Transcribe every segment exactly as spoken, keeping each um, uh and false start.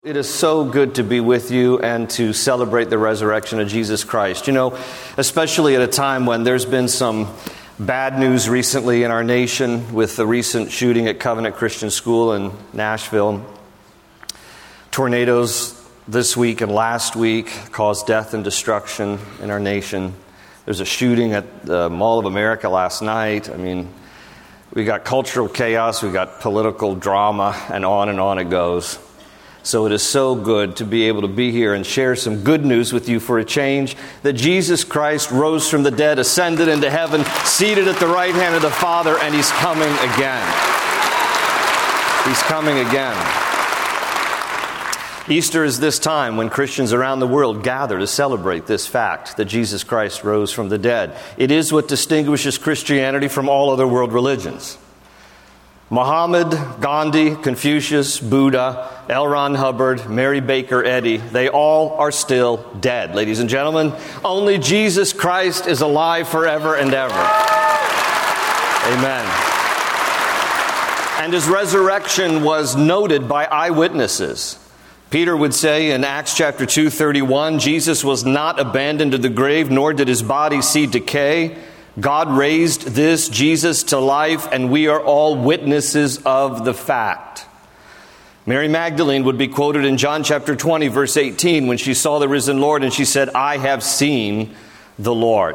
It is so good to be with you and to celebrate the resurrection of Jesus Christ. You know, especially at a time when there's been some bad news recently in our nation with the recent shooting at Covenant Christian School in Nashville. Tornadoes this week and last week caused death and destruction in our nation. There's a shooting at the Mall of America last night. I mean, we got cultural chaos, we got political drama, and on and on it goes. So it is so good to be able to be here and share some good news with you for a change, that Jesus Christ rose from the dead, ascended into heaven, seated at the right hand of the Father, and He's coming again. He's coming again. Easter is this time when Christians around the world gather to celebrate this fact that Jesus Christ rose from the dead. It is what distinguishes Christianity from all other world religions. Muhammad, Gandhi, Confucius, Buddha, L. Ron Hubbard, Mary Baker Eddy, they all are still dead. Ladies and gentlemen, only Jesus Christ is alive forever and ever. Amen. And His resurrection was noted by eyewitnesses. Peter would say in Acts chapter two, thirty-one, Jesus was not abandoned to the grave, nor did His body see decay. God raised this Jesus to life, and we are all witnesses of the fact. Mary Magdalene would be quoted in John chapter twenty, verse eighteen, when she saw the risen Lord, and she said, "I have seen the Lord."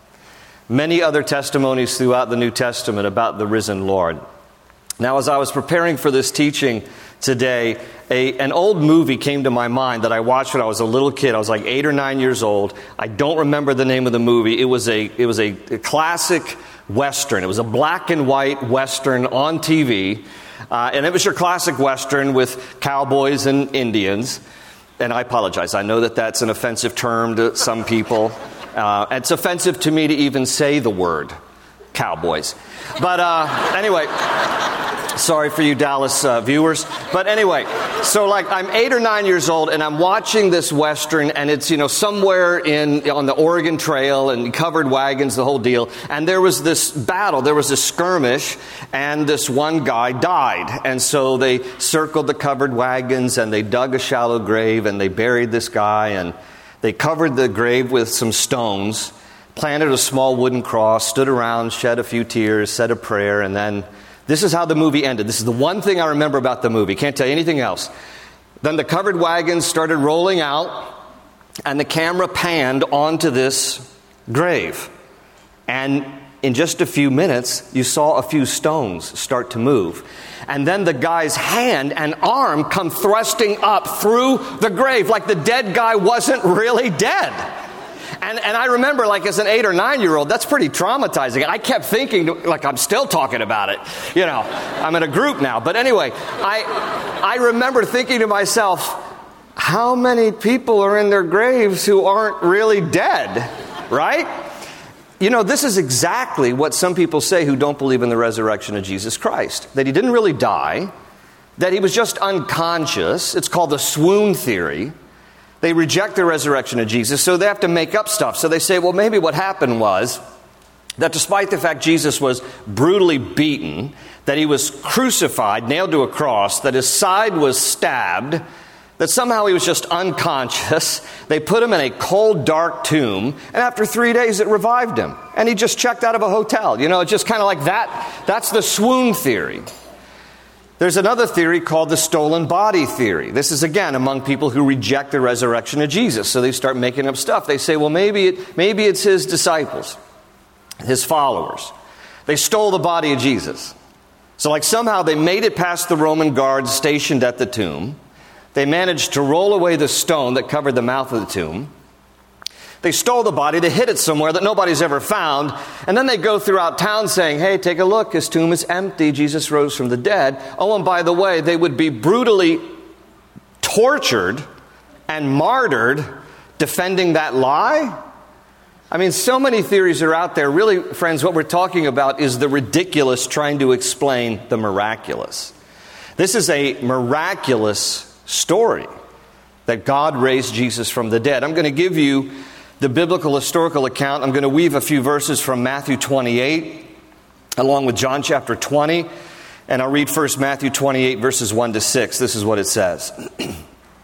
Many other testimonies throughout the New Testament about the risen Lord. Now, as I was preparing for this teaching today, a, an old movie came to my mind that I watched when I was a little kid. I was like eight or nine years old. I don't remember the name of the movie. It was a it was a, a classic Western. It was a black and white Western on T V. Uh, and it was your classic Western with cowboys and Indians. And I apologize. I know that that's an offensive term to some people. Uh, it's offensive to me to even say the word cowboys. But uh, anyway... Sorry for you Dallas uh, viewers. But anyway, so like I'm eight or nine years old and I'm watching this Western, and it's, you know, somewhere in on the Oregon Trail and covered wagons, the whole deal. And there was this battle, there was this skirmish, and this one guy died. And so they circled the covered wagons and they dug a shallow grave and they buried this guy, and they covered the grave with some stones, planted a small wooden cross, stood around, shed a few tears, said a prayer, and then this is how the movie ended. This is the one thing I remember about the movie. Can't tell you anything else. Then the covered wagons started rolling out, and the camera panned onto this grave. And in just a few minutes, you saw a few stones start to move. And then the guy's hand and arm come thrusting up through the grave, like the dead guy wasn't really dead. And and I remember, like, as an eight or nine year old, that's pretty traumatizing. I kept thinking, like, I'm still talking about it. You know, I'm in a group now. But anyway, I I remember thinking to myself, how many people are in their graves who aren't really dead, right? You know, this is exactly what some people say who don't believe in the resurrection of Jesus Christ. That He didn't really die, that He was just unconscious. It's called the swoon theory. They reject the resurrection of Jesus, so they have to make up stuff. So they say, well, maybe what happened was that despite the fact Jesus was brutally beaten, that He was crucified, nailed to a cross, that His side was stabbed, that somehow He was just unconscious. They put Him in a cold, dark tomb, and after three days it revived Him. And He just checked out of a hotel. You know, it's just kind of like that. That's the swoon theory. There's another theory called the stolen body theory. This is, again, among people who reject the resurrection of Jesus. So they start making up stuff. They say, well, maybe it, maybe it's His disciples, His followers. They stole the body of Jesus. So like somehow they made it past the Roman guards stationed at the tomb. They managed to roll away the stone that covered the mouth of the tomb. They stole the body, they hid it somewhere that nobody's ever found, and then they go throughout town saying, hey, take a look, His tomb is empty, Jesus rose from the dead. Oh, and by the way, they would be brutally tortured and martyred defending that lie. I mean, so many theories are out there. Really, friends, what we're talking about is the ridiculous trying to explain the miraculous. This is a miraculous story that God raised Jesus from the dead. I'm going to give you the biblical historical account. I'm going to weave a few verses from Matthew twenty-eight along with John chapter twenty. And I'll read first Matthew twenty-eight verses one to six. This is what it says.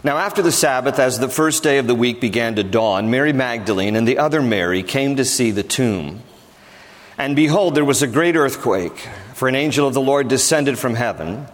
Now after the Sabbath, as the first day of the week began to dawn, Mary Magdalene and the other Mary came to see the tomb. And behold, there was a great earthquake, for an angel of the Lord descended from heaven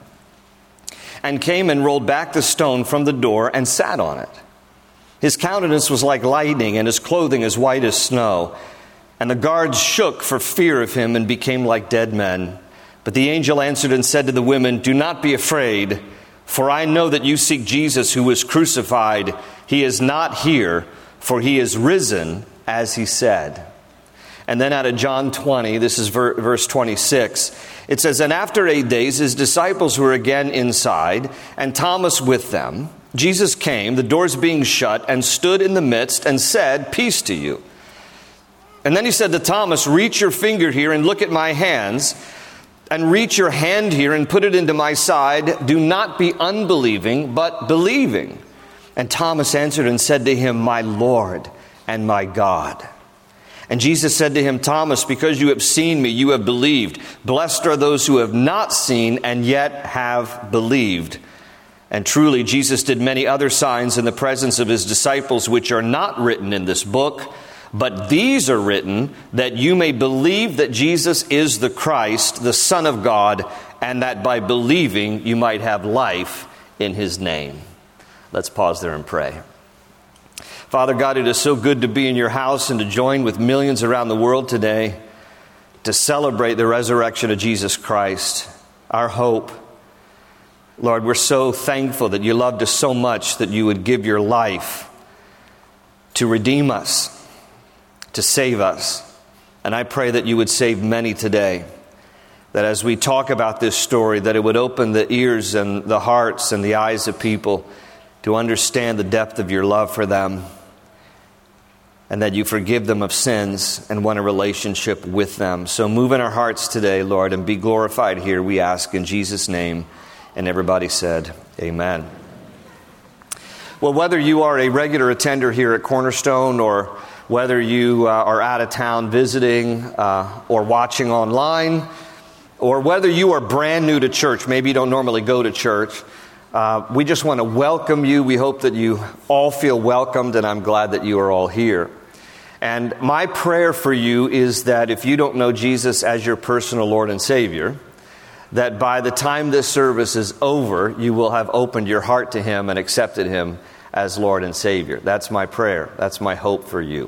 and came and rolled back the stone from the door and sat on it. His countenance was like lightning, and his clothing as white as snow. And the guards shook for fear of him and became like dead men. But the angel answered and said to the women, "Do not be afraid, for I know that you seek Jesus who was crucified. He is not here, for he is risen, as he said." And then out of John twenty, this is verse twenty-six, it says, "And after eight days his disciples were again inside, and Thomas with them. Jesus came, the doors being shut, and stood in the midst and said, 'Peace to you.' And then he said to Thomas, 'Reach your finger here and look at my hands, and reach your hand here and put it into my side. Do not be unbelieving, but believing.' And Thomas answered and said to him, 'My Lord and my God.' And Jesus said to him, 'Thomas, because you have seen me, you have believed. Blessed are those who have not seen and yet have believed.' And truly, Jesus did many other signs in the presence of his disciples, which are not written in this book. But these are written that you may believe that Jesus is the Christ, the Son of God, and that by believing you might have life in his name." Let's pause there and pray. Father God, it is so good to be in your house and to join with millions around the world today to celebrate the resurrection of Jesus Christ, our hope. Lord, we're so thankful that you loved us so much that you would give your life to redeem us, to save us. And I pray that you would save many today. That as we talk about this story, that it would open the ears and the hearts and the eyes of people to understand the depth of your love for them. And that you forgive them of sins and want a relationship with them. So move in our hearts today, Lord, and be glorified here, we ask in Jesus' name. And everybody said, amen. Well, whether you are a regular attender here at Cornerstone, or whether you uh, are out of town visiting uh, or watching online, or whether you are brand new to church, maybe you don't normally go to church, uh, we just want to welcome you. We hope that you all feel welcomed, and I'm glad that you are all here. And my prayer for you is that if you don't know Jesus as your personal Lord and Savior, that by the time this service is over, you will have opened your heart to him and accepted him as Lord and Savior. That's my prayer. That's my hope for you.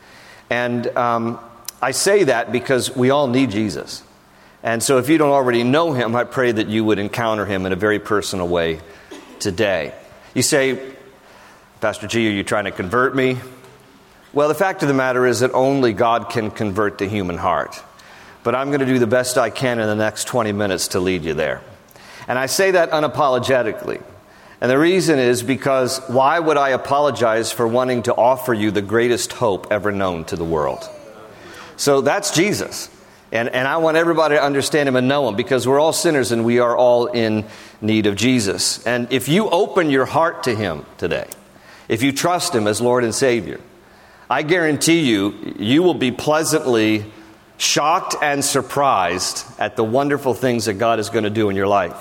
And um, I say that because we all need Jesus. And so if you don't already know him, I pray that you would encounter him in a very personal way today. You say, "Pastor G, are you trying to convert me?" Well, the fact of the matter is that only God can convert the human heart. But I'm going to do the best I can in the next twenty minutes to lead you there. And I say that unapologetically. And the reason is because why would I apologize for wanting to offer you the greatest hope ever known to the world? So that's Jesus. And, and I want everybody to understand him and know him, because we're all sinners and we are all in need of Jesus. And if you open your heart to him today, if you trust him as Lord and Savior, I guarantee you, you will be pleasantly shocked and surprised at the wonderful things that God is going to do in your life.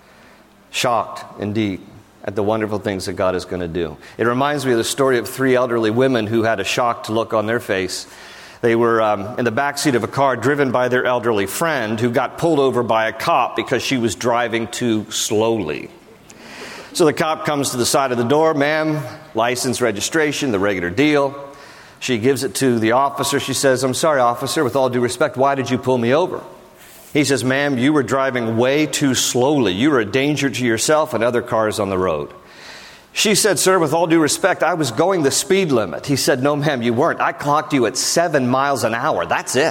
Shocked, indeed, at the wonderful things that God is going to do. It reminds me of the story of three elderly women who had a shocked look on their face. They were um, in the backseat of a car driven by their elderly friend, who got pulled over by a cop because she was driving too slowly. So the cop comes to the side of the door. "Ma'am, license, registration, the regular deal." She gives it to the officer. She says, "I'm sorry, officer, with all due respect, why did you pull me over?" He says, "Ma'am, you were driving way too slowly. You were a danger to yourself and other cars on the road." She said, "Sir, with all due respect, I was going the speed limit." He said, "No, ma'am, you weren't. I clocked you at seven miles an hour. That's it."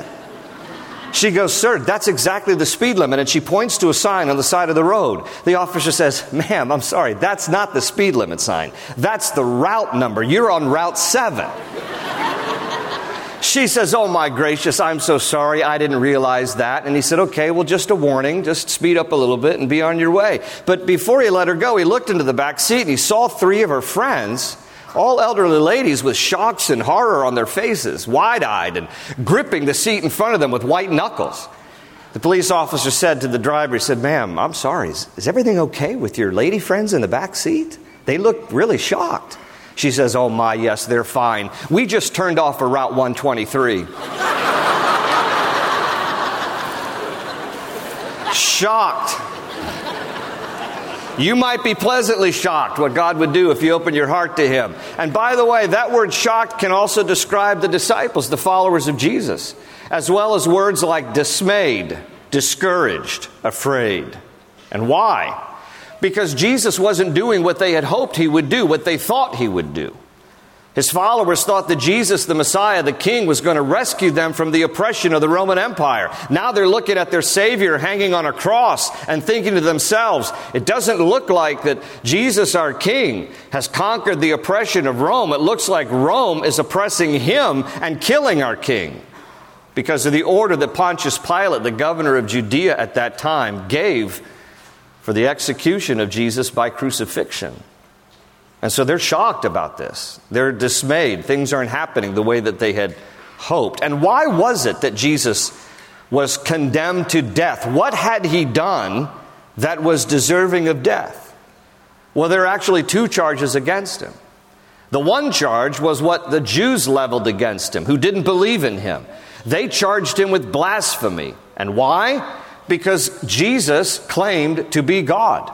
She goes, "Sir, that's exactly the speed limit." And she points to a sign on the side of the road. The officer says, "Ma'am, I'm sorry, that's not the speed limit sign. That's the route number. You're on Route seven. She says, "Oh my gracious, I'm so sorry. I didn't realize that." And he said, "Okay, well, just a warning. Just speed up a little bit and be on your way." But before he let her go, he looked into the back seat and he saw three of her friends, all elderly ladies with shocks and horror on their faces, wide-eyed and gripping the seat in front of them with white knuckles. The police officer said to the driver, he said, "Ma'am, I'm sorry. Is, is everything okay with your lady friends in the back seat? They look really shocked. She says, oh my, yes, they're fine. We just turned off of Route one twenty-three. Shocked. You might be pleasantly shocked what God would do if you open your heart to Him. And by the way, that word shocked can also describe the disciples, the followers of Jesus, as well as words like dismayed, discouraged, afraid. And why? Because Jesus wasn't doing what they had hoped He would do, what they thought He would do. His followers thought that Jesus, the Messiah, the King, was going to rescue them from the oppression of the Roman Empire. Now they're looking at their Savior hanging on a cross and thinking to themselves, it doesn't look like that Jesus, our King, has conquered the oppression of Rome. It looks like Rome is oppressing Him and killing our King, because of the order that Pontius Pilate, the governor of Judea at that time, gave for the execution of Jesus by crucifixion. And so they're shocked about this. They're dismayed. Things aren't happening the way that they had hoped. And why was it that Jesus was condemned to death? What had He done that was deserving of death? Well, there are actually two charges against Him. The one charge was what the Jews leveled against Him, who didn't believe in Him. They charged Him with blasphemy. And why? Because Jesus claimed to be God.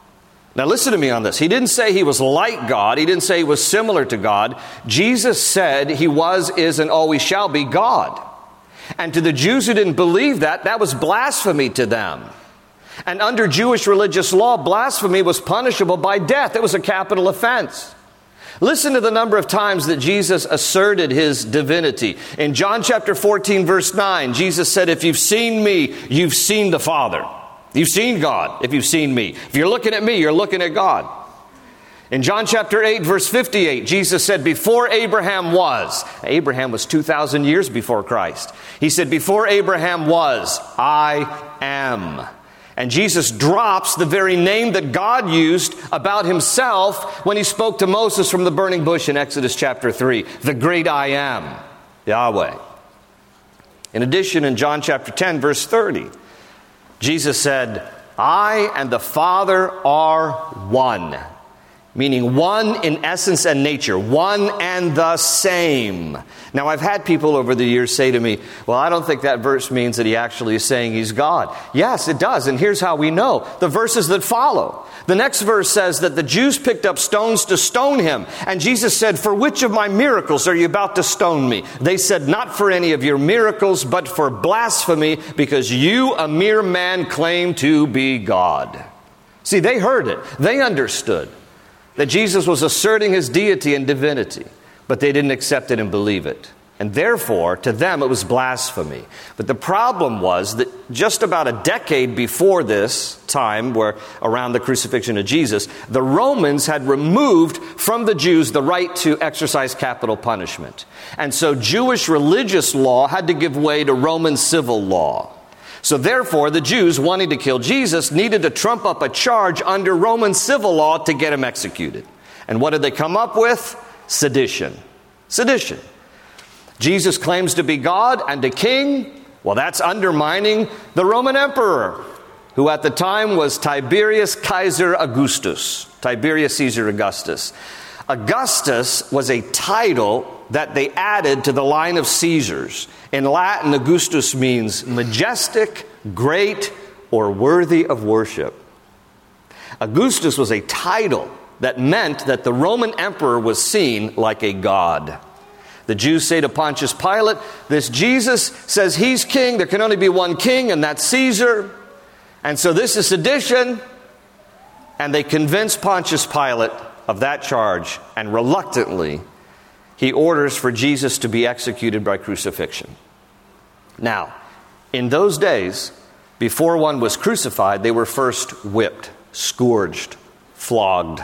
Now listen to me on this. He didn't say He was like God. He didn't say He was similar to God. Jesus said He was, is, and always shall be God. And to the Jews who didn't believe that, that was blasphemy to them. And under Jewish religious law, blasphemy was punishable by death. It was a capital offense. Listen to the number of times that Jesus asserted His divinity. In John chapter fourteen, verse nine, Jesus said, if you've seen me, you've seen the Father. You've seen God if you've seen me. If you're looking at me, you're looking at God. In John chapter eight, verse fifty-eight, Jesus said, before Abraham was, Abraham was two thousand years before Christ. He said, before Abraham was, I am. And Jesus drops the very name that God used about Himself when He spoke to Moses from the burning bush in Exodus chapter three, the great I am, Yahweh. In addition, in John chapter ten, verse thirty, Jesus said, I and the Father are one. Meaning one in essence and nature, one and the same. Now, I've had people over the years say to me, well, I don't think that verse means that He actually is saying He's God. Yes, it does, and here's how we know. The verses that follow. The next verse says that the Jews picked up stones to stone Him, and Jesus said, for which of my miracles are you about to stone me? They said, not for any of your miracles, but for blasphemy, because you, a mere man, claim to be God. See, they heard it. They understood that Jesus was asserting His deity and divinity, but they didn't accept it and believe it. And therefore, to them, it was blasphemy. But the problem was that just about a decade before this time, where around the crucifixion of Jesus, the Romans had removed from the Jews the right to exercise capital punishment. And so Jewish religious law had to give way to Roman civil law. So therefore, the Jews, wanting to kill Jesus, needed to trump up a charge under Roman civil law to get Him executed. And what did they come up with? Sedition. Sedition. Jesus claims to be God and a king. Well, that's undermining the Roman emperor, who at the time was Tiberius Caesar Augustus. Tiberius Caesar Augustus. Augustus was a title that they added to the line of Caesars. In Latin, Augustus means majestic, great, or worthy of worship. Augustus was a title that meant that the Roman emperor was seen like a god. The Jews say to Pontius Pilate, this Jesus says He's king. There can only be one king, and that's Caesar. And so this is sedition. And they convince Pontius Pilate of that charge, and reluctantly, he orders for Jesus to be executed by crucifixion. Now, in those days, before one was crucified, they were first whipped, scourged, flogged.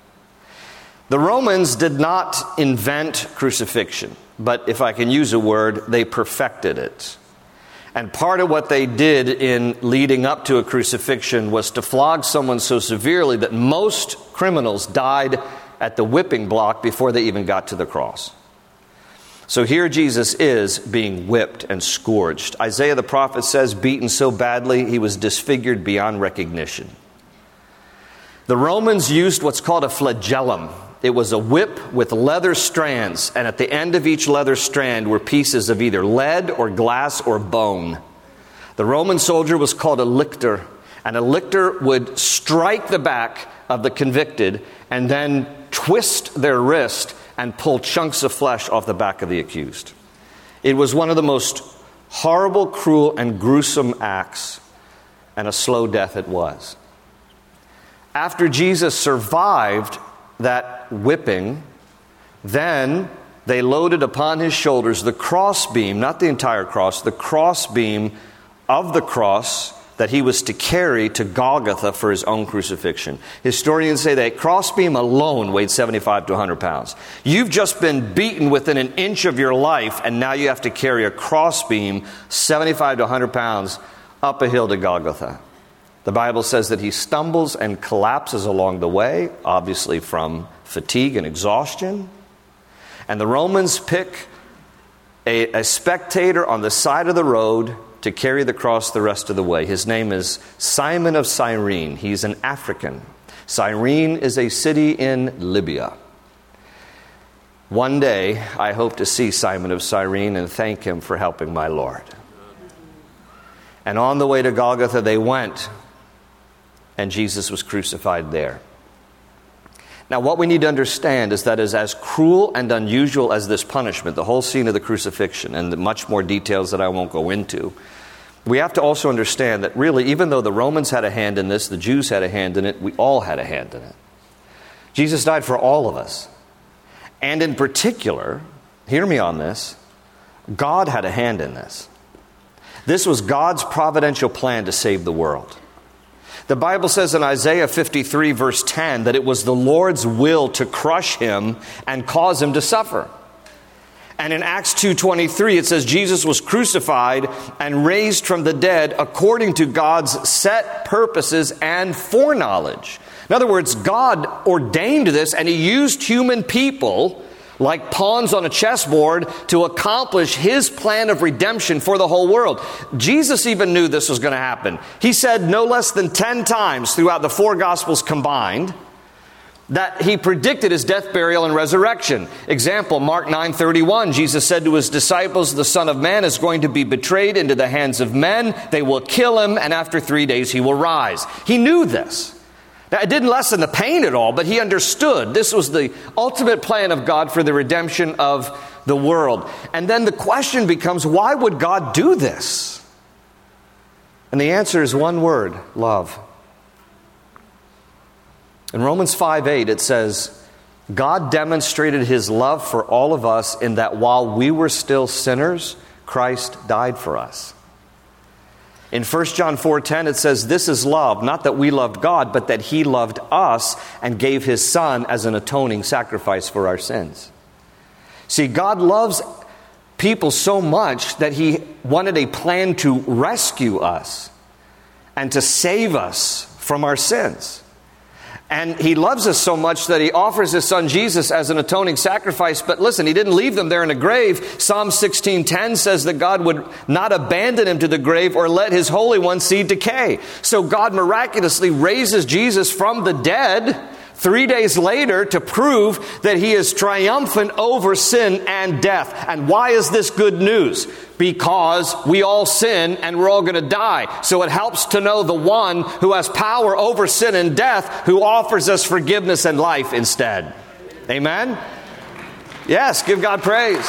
The Romans did not invent crucifixion, but if I can use a word, they perfected it. And part of what they did in leading up to a crucifixion was to flog someone so severely that most criminals died at the whipping block before they even got to the cross. So here Jesus is being whipped and scourged. Isaiah the prophet says, beaten so badly he was disfigured beyond recognition. The Romans used what's called a flagellum. It was a whip with leather strands, and at the end of each leather strand were pieces of either lead or glass or bone. The Roman soldier was called a lictor, and a lictor would strike the back of the convicted and then twist their wrist and pull chunks of flesh off the back of the accused. It was one of the most horrible, cruel, and gruesome acts, and a slow death it was. After Jesus survived that whipping, then they loaded upon his shoulders the crossbeam, not the entire cross, the crossbeam of the cross that he was to carry to Golgotha for his own crucifixion. Historians say that crossbeam alone weighed seventy-five to one hundred pounds. You've just been beaten within an inch of your life, and now you have to carry a crossbeam seventy-five to one hundred pounds up a hill to Golgotha. The Bible says that he stumbles and collapses along the way, obviously from fatigue and exhaustion. And the Romans pick a, a spectator on the side of the road to carry the cross the rest of the way. His name is Simon of Cyrene. He's an African. Cyrene is a city in Libya. One day, I hope to see Simon of Cyrene and thank him for helping my Lord. And on the way to Golgotha, they went, and Jesus was crucified there. Now, what we need to understand is that is as cruel and unusual as this punishment, the whole scene of the crucifixion, and the much more details that I won't go into, we have to also understand that really, even though the Romans had a hand in this, the Jews had a hand in it, we all had a hand in it. Jesus died for all of us. And in particular, hear me on this, God had a hand in this. This was God's providential plan to save the world. The Bible says in Isaiah fifty-three, verse ten, that it was the Lord's will to crush him and cause him to suffer. And in Acts two twenty-three, it says Jesus was crucified and raised from the dead according to God's set purposes and foreknowledge. In other words, God ordained this, and he used human people like pawns on a chessboard to accomplish his plan of redemption for the whole world. Jesus even knew this was going to happen. He said no less than ten times throughout the four Gospels combined that he predicted his death, burial, and resurrection. Example, Mark nine thirty-one, Jesus said to his disciples, the Son of Man is going to be betrayed into the hands of men. They will kill him, and after three days he will rise. He knew this. Now, it didn't lessen the pain at all, but he understood this was the ultimate plan of God for the redemption of the world. And then the question becomes, why would God do this? And the answer is one word: love. In Romans five eight, it says, God demonstrated his love for all of us in that while we were still sinners, Christ died for us. In First John four ten, it says, this is love, not that we loved God, but that he loved us and gave his Son as an atoning sacrifice for our sins. See, God loves people so much that he wanted a plan to rescue us and to save us from our sins. And he loves us so much that he offers his Son Jesus as an atoning sacrifice. But listen, he didn't leave them there in a grave. Psalm sixteen ten says that God would not abandon him to the grave or let his Holy One see decay. So God miraculously raises Jesus from the dead three days later to prove that he is triumphant over sin and death. And why is this good news? Because we all sin and we're all going to die. So it helps to know the one who has power over sin and death, who offers us forgiveness and life instead. Amen? Yes, give God praise.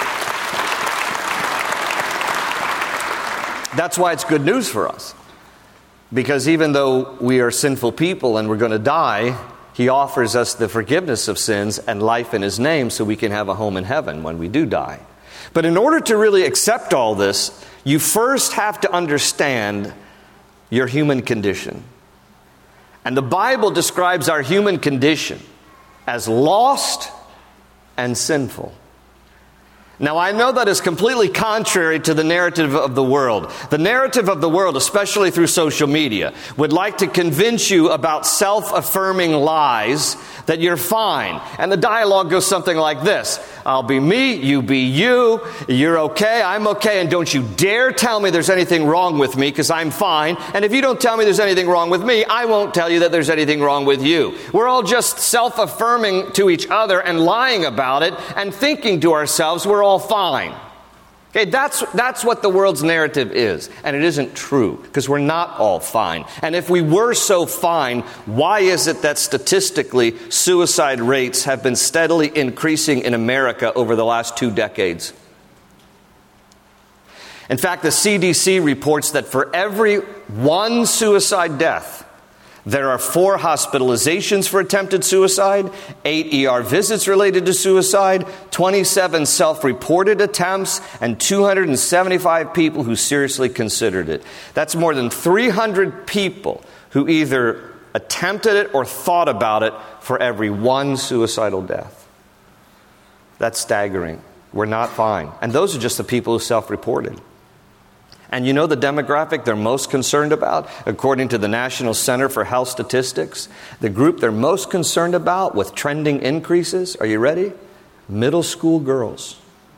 That's why it's good news for us. Because even though we are sinful people and we're going to die, he offers us the forgiveness of sins and life in his name so we can have a home in heaven when we do die. But in order to really accept all this, you first have to understand your human condition. And the Bible describes our human condition as lost and sinful. Now, I know that is completely contrary to the narrative of the world. The narrative of the world, especially through social media, would like to convince you about self-affirming lies that you're fine. And the dialogue goes something like this. I'll be me, you be you, you're okay, I'm okay, and don't you dare tell me there's anything wrong with me because I'm fine. And if you don't tell me there's anything wrong with me, I won't tell you that there's anything wrong with you. We're all just self-affirming to each other and lying about it and thinking to ourselves we're all fine. Okay, that's that's what the world's narrative is. And it isn't true, because we're not all fine. And if we were so fine, why is it that statistically suicide rates have been steadily increasing in America over the last two decades? In fact, the C D C reports that for every one suicide death, there are four hospitalizations for attempted suicide, eight E R visits related to suicide, twenty-seven self-reported attempts, and two hundred seventy-five people who seriously considered it. That's more than three hundred people who either attempted it or thought about it for every one suicidal death. That's staggering. We're not fine. And those are just the people who self-reported. And you know the demographic they're most concerned about? According to the National Center for Health Statistics, the group they're most concerned about with trending increases, are you ready? Middle school girls.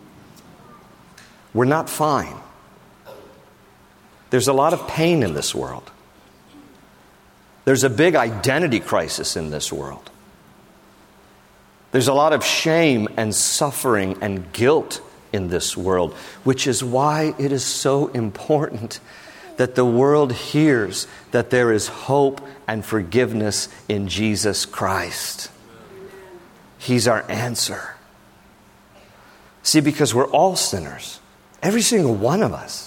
We're not fine. There's a lot of pain in this world. There's a big identity crisis in this world. There's a lot of shame and suffering and guilt in this world, which is why it is so important that the world hears that there is hope and forgiveness in Jesus Christ. He's our answer. See, because we're all sinners. Every single one of us.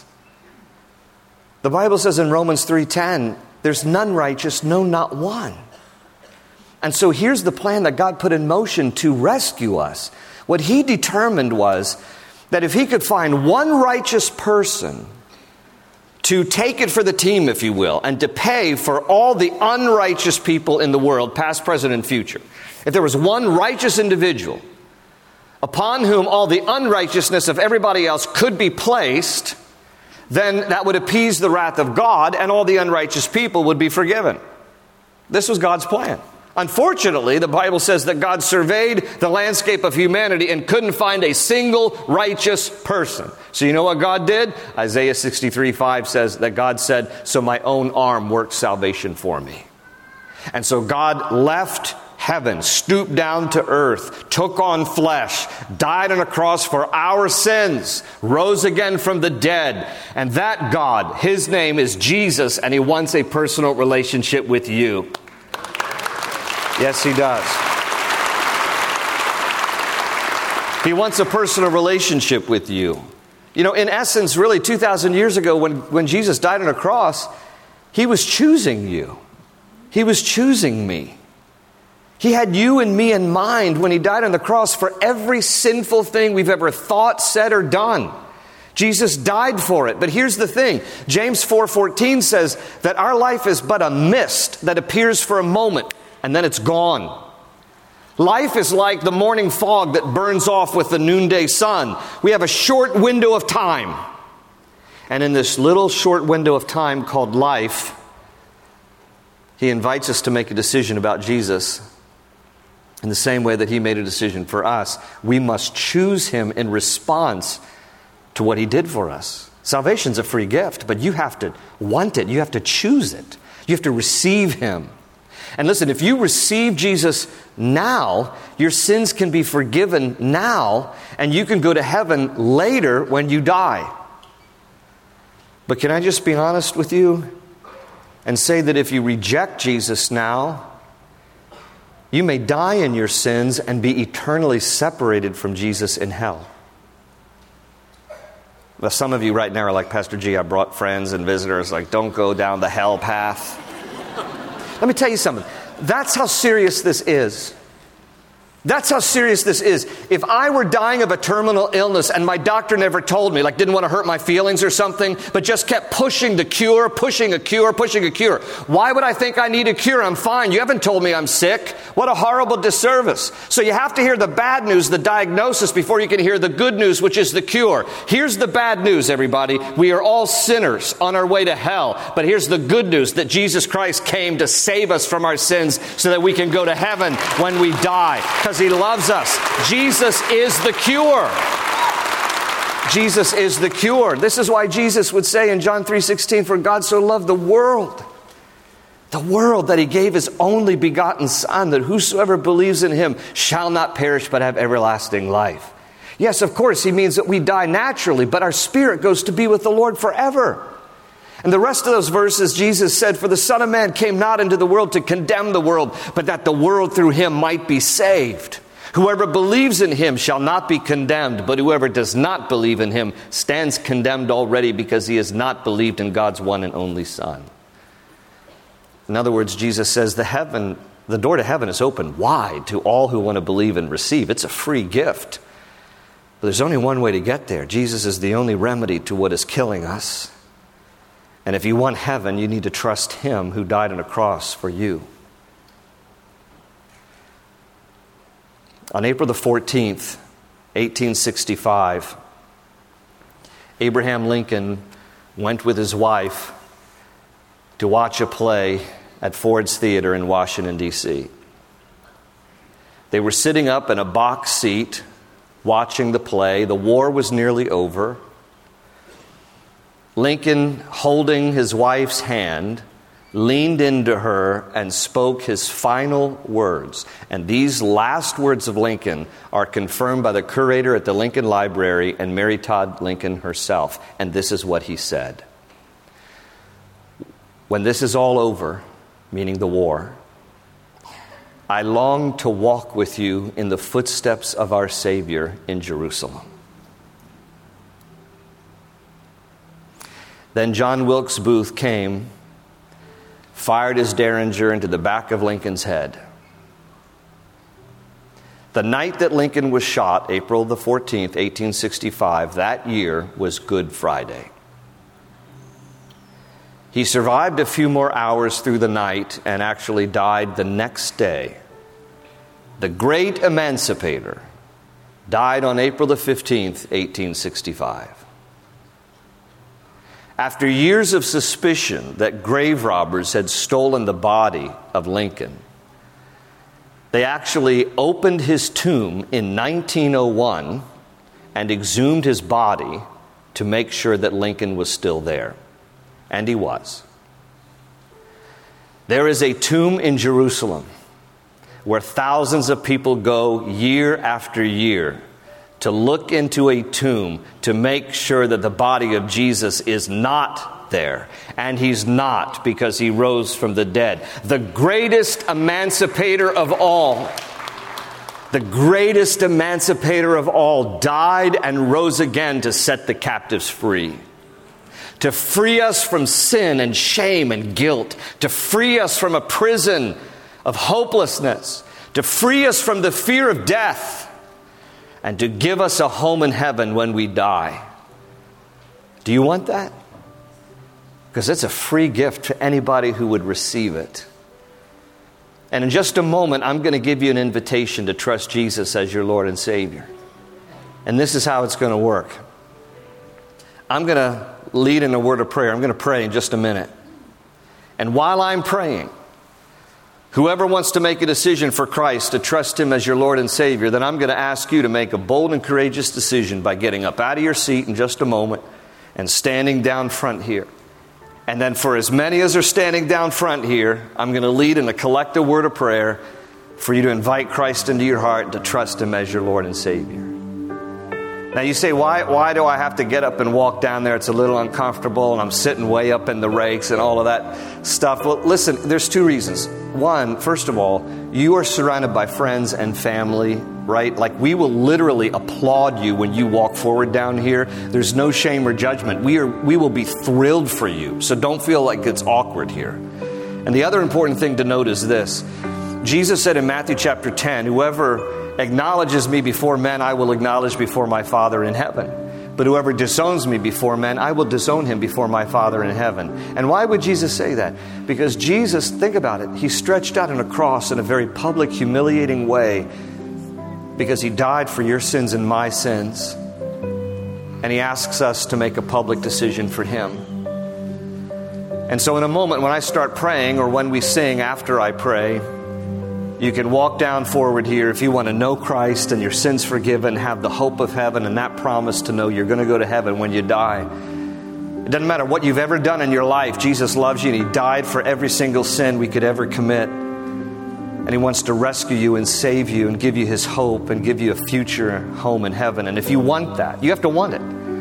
The Bible says in Romans three ten, there's none righteous, no, not one. And so here's the plan that God put in motion to rescue us. What He determined was that if He could find one righteous person to take it for the team, if you will, and to pay for all the unrighteous people in the world, past, present, and future. If there was one righteous individual upon whom all the unrighteousness of everybody else could be placed, then that would appease the wrath of God and all the unrighteous people would be forgiven. This was God's plan. Unfortunately, the Bible says that God surveyed the landscape of humanity and couldn't find a single righteous person. So you know what God did? Isaiah sixty-three five says that God said, so my own arm worked salvation for me. And so God left heaven, stooped down to earth, took on flesh, died on a cross for our sins, rose again from the dead. And that God, His name is Jesus, and He wants a personal relationship with you. Yes, He does. He wants a personal relationship with you. You know, in essence, really two thousand years ago when, when Jesus died on a cross, He was choosing you. He was choosing me. He had you and me in mind when He died on the cross for every sinful thing we've ever thought, said, or done. Jesus died for it. But here's the thing. James four fourteen says that our life is but a mist that appears for a moment, and then it's gone. Life is like the morning fog that burns off with the noonday sun. We have a short window of time. And in this little short window of time called life, He invites us to make a decision about Jesus. In the same way that He made a decision for us, we must choose Him in response to what He did for us. Salvation's a free gift, but you have to want it. You have to choose it. You have to receive Him. And listen, if you receive Jesus now, your sins can be forgiven now, and you can go to heaven later when you die. But can I just be honest with you and say that if you reject Jesus now, you may die in your sins and be eternally separated from Jesus in hell. Well, some of you right now are like, Pastor G, I brought friends and visitors, like, don't go down the hell path. Let me tell you something. That's how serious this is. That's how serious this is. If I were dying of a terminal illness and my doctor never told me, like didn't want to hurt my feelings or something, but just kept pushing the cure, pushing a cure, pushing a cure, why would I think I need a cure? I'm fine. You haven't told me I'm sick. What a horrible disservice. So you have to hear the bad news, the diagnosis, before you can hear the good news, which is the cure. Here's the bad news, everybody. We are all sinners on our way to hell. But here's the good news, that Jesus Christ came to save us from our sins so that we can go to heaven when we die. Because He loves us. Jesus is the cure. Jesus is the cure. This is why Jesus would say in John three sixteen, for God so loved the world, the world, that He gave His only begotten Son, that whosoever believes in Him shall not perish but have everlasting life. Yes, of course, He means that we die naturally, but our spirit goes to be with the Lord forever. And the rest of those verses, Jesus said, for the Son of Man came not into the world to condemn the world, but that the world through Him might be saved. Whoever believes in Him shall not be condemned, but whoever does not believe in Him stands condemned already, because he has not believed in God's one and only Son. In other words, Jesus says the heaven, the door to heaven is open wide to all who want to believe and receive. It's a free gift. But there's only one way to get there. Jesus is the only remedy to what is killing us. And if you want heaven, you need to trust Him who died on a cross for you. On April the fourteenth, eighteen sixty-five, Abraham Lincoln went with his wife to watch a play at Ford's Theater in Washington, D C They were sitting up in a box seat watching the play. The war was nearly over. Lincoln, holding his wife's hand, leaned into her and spoke his final words. And these last words of Lincoln are confirmed by the curator at the Lincoln Library and Mary Todd Lincoln herself. And this is what he said. When this is all over, meaning the war, I long to walk with you in the footsteps of our Savior in Jerusalem. Then John Wilkes Booth came, fired his Derringer into the back of Lincoln's head. The night that Lincoln was shot, April the fourteenth, eighteen sixty-five, that year was Good Friday. He survived a few more hours through the night and actually died the next day. The great emancipator died on April the fifteenth, eighteen sixty-five. After years of suspicion that grave robbers had stolen the body of Lincoln, they actually opened his tomb in nineteen oh one and exhumed his body to make sure that Lincoln was still there. And he was. There is a tomb in Jerusalem where thousands of people go year after year to look into a tomb to make sure that the body of Jesus is not there. And He's not, because He rose from the dead. The greatest emancipator of all, the greatest emancipator of all, died and rose again to set the captives free. To free us from sin and shame and guilt. To free us from a prison of hopelessness. To free us from the fear of death. And to give us a home in heaven when we die. Do you want that? Because it's a free gift to anybody who would receive it. And in just a moment, I'm going to give you an invitation to trust Jesus as your Lord and Savior. And this is how it's going to work. I'm going to lead in a word of prayer. I'm going to pray in just a minute. And while I'm praying, whoever wants to make a decision for Christ, to trust Him as your Lord and Savior, then I'm going to ask you to make a bold and courageous decision by getting up out of your seat in just a moment and standing down front here. And then for as many as are standing down front here, I'm going to lead in a collective word of prayer for you to invite Christ into your heart and to trust Him as your Lord and Savior. Now you say, why, why do I have to get up and walk down there? It's a little uncomfortable and I'm sitting way up in the rakes and all of that stuff. Well, listen, there's two reasons. One, first of all, you are surrounded by friends and family, right? Like we will literally applaud you when you walk forward down here. There's no shame or judgment. We are, we will be thrilled for you. So don't feel like it's awkward here. And the other important thing to note is this. Jesus said in Matthew chapter ten, whoever acknowledges me before men, I will acknowledge before my Father in heaven. But whoever disowns me before men, I will disown him before my Father in heaven. And why would Jesus say that? Because Jesus, think about it, he stretched out on a cross in a very public, humiliating way because he died for your sins and my sins. And he asks us to make a public decision for him. And so in a moment when I start praying, or when we sing after I pray, you can walk down forward here if you want to know Christ and your sins forgiven, have the hope of heaven and that promise to know you're going to go to heaven when you die. It doesn't matter what you've ever done in your life. Jesus loves you and he died for every single sin we could ever commit. And he wants to rescue you and save you and give you his hope and give you a future home in heaven. And if you want that, you have to want it.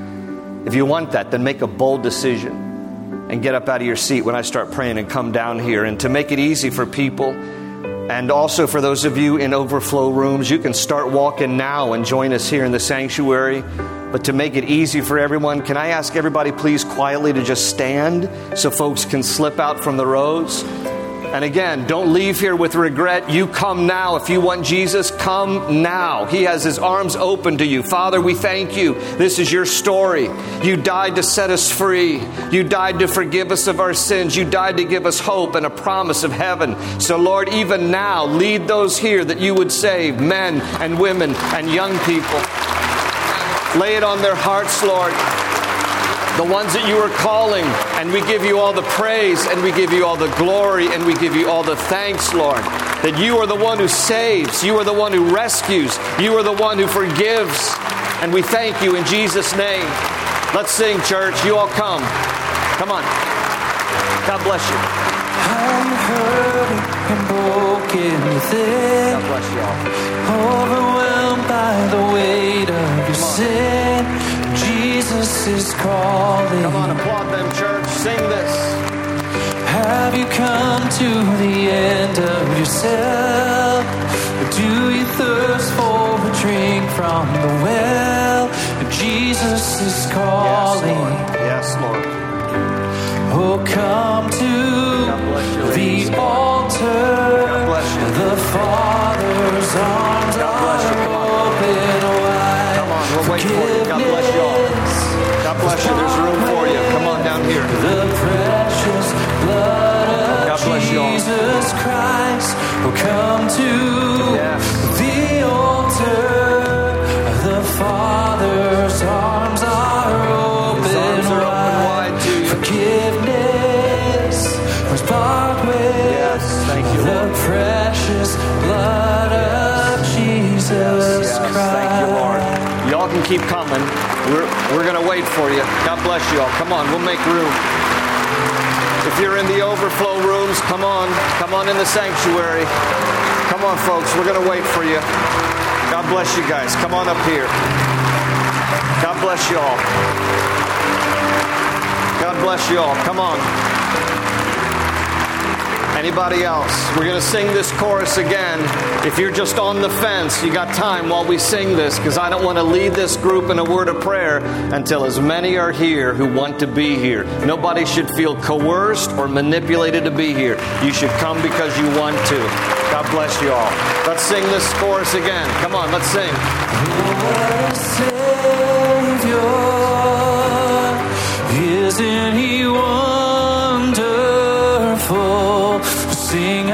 If you want that, then make a bold decision and get up out of your seat when I start praying and come down here. And to make it easy for people, and also for those of you in overflow rooms, you can start walking now and join us here in the sanctuary. But to make it easy for everyone, can I ask everybody please quietly to just stand so folks can slip out from the rows? And again, don't leave here with regret. You come now. If you want Jesus, come now. He has his arms open to you. Father, we thank you. This is your story. You died to set us free. You died to forgive us of our sins. You died to give us hope and a promise of heaven. So Lord, even now, lead those here that you would save, men and women and young people. Lay it on their hearts, Lord. The ones that you are calling, and we give you all the praise, and we give you all the glory, and we give you all the thanks, Lord, that you are the one who saves, you are the one who rescues, you are the one who forgives, and we thank you in Jesus' name. Let's sing, church. You all come. Come on. God bless you. I'm hurting and broken within. God bless you all. Overwhelmed by the weight of your sin. Jesus is calling. Come on, applaud them, church. Sing this. Have you come to the end of yourself? Or do you thirst for a drink from the well? Jesus is calling. Yes, Lord. Yes, Lord. Oh, come to the altar. The Father's arms are open wide. Come on, we'll wait for you. God bless you all. God bless you. There's room for you. Come on down here. The precious blood of Jesus Christ will come to yes. the altar. The Father's arms are open, His arms are open wide to you. Forgiveness was bought with yes. Thank you, the Lord. precious blood of Jesus yes. Yes. Christ. Thank you, Lord. Y'all can keep coming. We're, we're going to wait for you. God bless you all. Come on, we'll make room. If you're in the overflow rooms, come on. Come on in the sanctuary. Come on, folks. We're going to wait for you. God bless you guys. Come on up here. God bless you all. God bless you all. Come on. Anybody else? We're going to sing this chorus again. If you're just on the fence, you got time while we sing this, because I don't want to lead this group in a word of prayer until as many are here who want to be here. Nobody should feel coerced or manipulated to be here. You should come because you want to. God bless you all. Let's sing this chorus again. Come on, let's sing. What a Savior, isn't He wonderful? Sing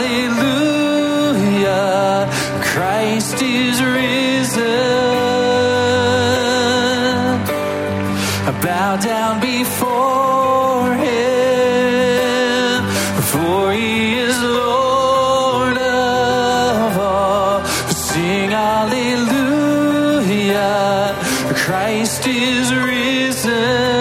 hallelujah, Christ is risen. I bow down before Him, for He is Lord of all. Sing hallelujah, Christ is risen.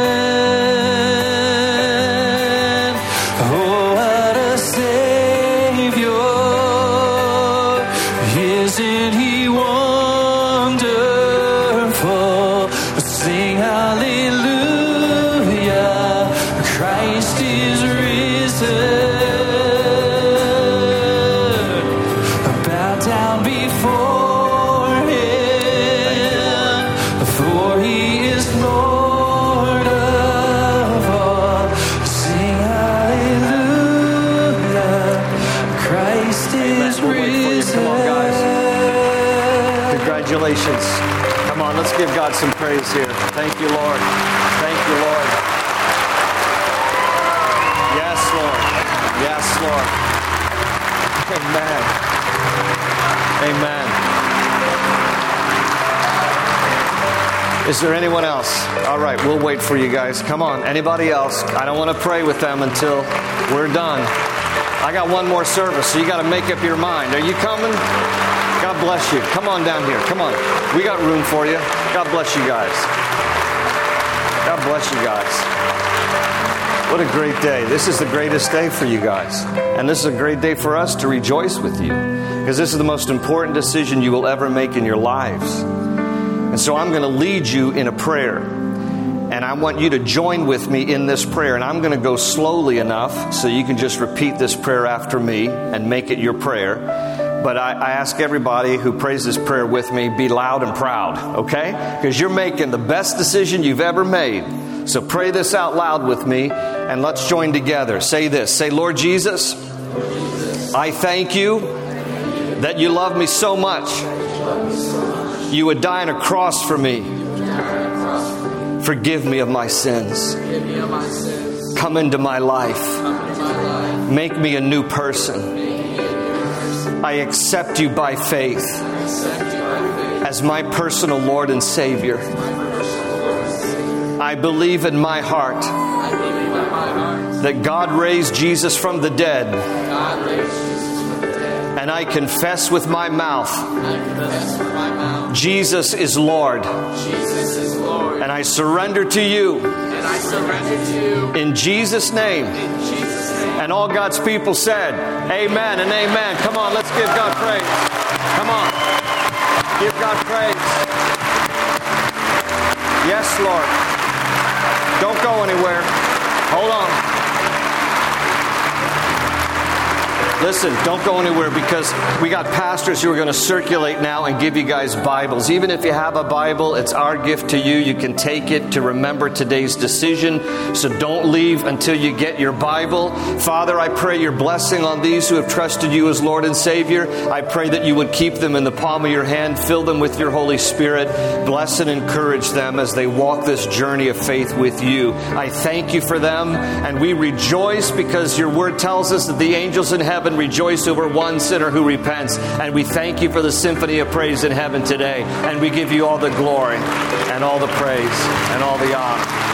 For He is Lord. Congratulations. Come on, let's give God some praise here. Thank you, Lord. Thank you, Lord. Yes, Lord. Yes, Lord. Amen. Amen. Is there anyone else? All right, we'll wait for you guys. Come on. Anybody else? I don't want to pray with them until we're done. I got one more service, so you got to make up your mind. Are you coming? God bless you. Come on down here. Come on. We got room for you. God bless you guys. God bless you guys. What a great day. This is the greatest day for you guys. And this is a great day for us to rejoice with you. Because this is the most important decision you will ever make in your lives. And so I'm going to lead you in a prayer. And I want you to join with me in this prayer. And I'm going to go slowly enough so you can just repeat this prayer after me and make it your prayer. But I, I ask everybody who prays this prayer with me, be loud and proud, okay? Because you're making the best decision you've ever made. So pray this out loud with me, and let's join together. Say this. Say, Lord Jesus, I thank you that you love me so much. You would die on a cross for me. Forgive me of my sins. Come into my life. Make me a new person. I accept you by faith as my personal Lord and Savior. I believe in my heart that God raised Jesus from the dead. And I confess with my mouth Jesus is Lord. And I surrender to you in Jesus' name. And all God's people said, amen and amen. Come on, let's give God praise. Come on. Give God praise. Yes, Lord. Don't go anywhere. Hold on. Listen, don't go anywhere, because we got pastors who are going to circulate now and give you guys Bibles. Even if you have a Bible, it's our gift to you. You can take it to remember today's decision. So don't leave until you get your Bible. Father, I pray your blessing on these who have trusted you as Lord and Savior. I pray that you would keep them in the palm of your hand. Fill them with your Holy Spirit. Bless and encourage them as they walk this journey of faith with you. I thank you for them, and we rejoice because your word tells us that the angels in heaven rejoice over one sinner who repents. And we thank you for the symphony of praise in heaven today. And we give you all the glory and all the praise and all the honor.